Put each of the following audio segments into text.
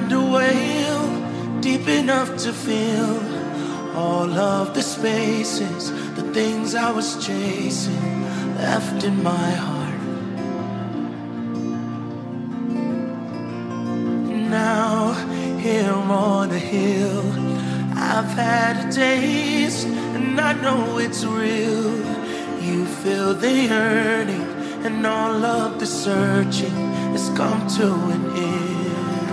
find a well deep enough to fill all of the spaces, the things I was chasing left in my heart. And now, here on the hill, I've had a taste, and I know it's real. You feel the yearning, and all of the searching has come to an end.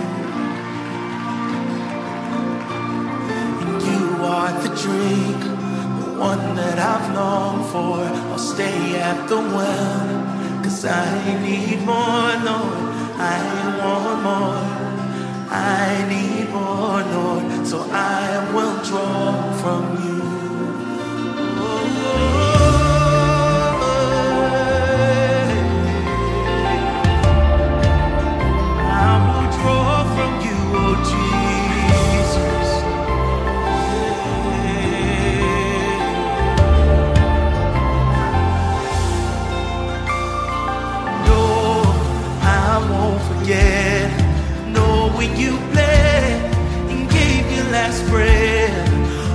And you are the drink, the one that I've longed for. I'll stay at the well, 'cause I need more, Lord. I want more. I need more, Lord, so I will draw from you. When you bled and gave your last breath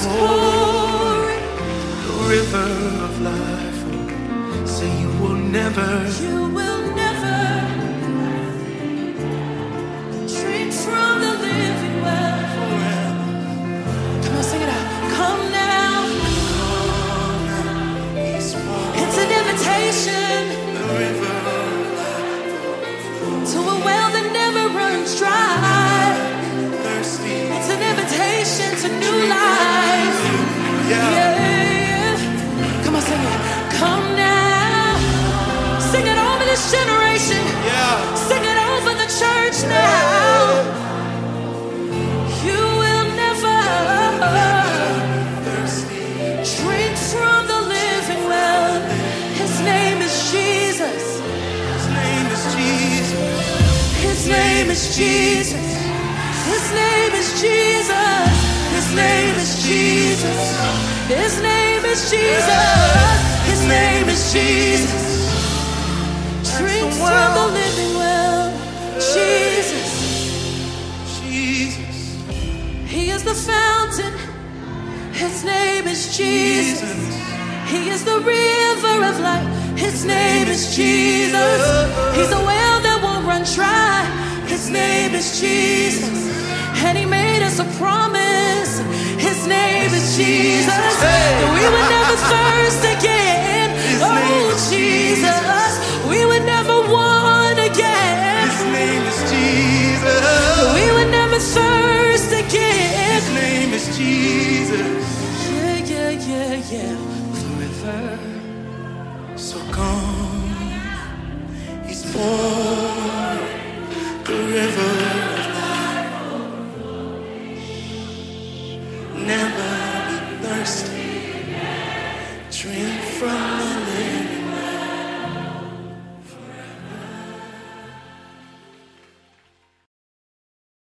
pouring. The river of life. Say you will never drink from the living well forever. Come on, sing it out. Come now. It's an invitation to a well that never runs dry. It's an invitation to new life. Yeah. Come on, sing it. Come now. Sing it over this generation. Sing it over the church now. You will never drink from the living well. His name is Jesus. His name is Jesus. His name is Jesus. His name is Jesus. His name is Jesus. His name is Jesus. His name is Jesus. Drink from the living well. Jesus. Jesus. He is the fountain. His name is Jesus. He is the river of life. His name is Jesus. He's a well that won't run dry. His name is Jesus. And he made us a promise. His name is Jesus. That we would never thirst again. Oh, Jesus. We would never want again. His name is Jesus. That we would never thirst again. His name is Jesus. Yeah. Forever. So come, he's pouring the river of life. Never be thirsty. Drink from